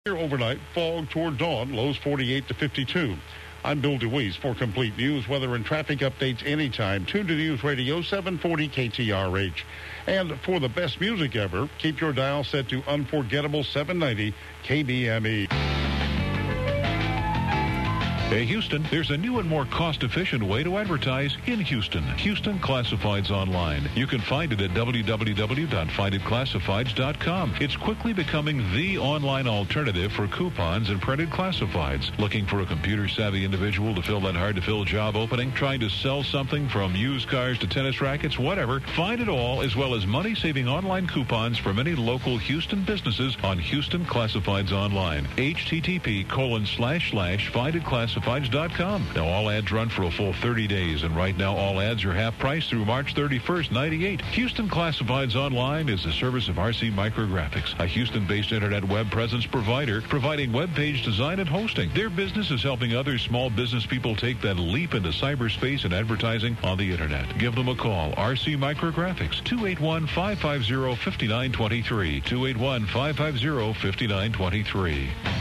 Here overnight, fog toward dawn, lows 48 to 52. I'm Bill DeWeese. For complete news, weather, and traffic updates anytime, tune to News Radio 740 KTRH. And for the best music ever, keep your dial set to unforgettable 790 KBME. Hey, Houston, there's a new and more cost-efficient way to advertise in Houston. Houston Classifieds Online. You can find it at www.finditclassifieds.com. It's quickly becoming the online alternative for coupons and printed classifieds. Looking for a computer-savvy individual to fill that hard-to-fill job opening? Trying to sell something from used cars to tennis rackets? Whatever. Find it all, as well as money-saving online coupons for many local Houston businesses on Houston Classifieds Online. http://finditclassifieds.com. Now, all ads run for a full 30 days, and right now all ads are half price through March 31st, 98. Houston Classifieds Online is the service of RC Micrographics, a Houston-based internet web presence provider providing web page design and hosting. Their business is helping other small business people take that leap into cyberspace and advertising on the internet. Give them a call. RC Micrographics, 281-550-5923, 281-550-5923.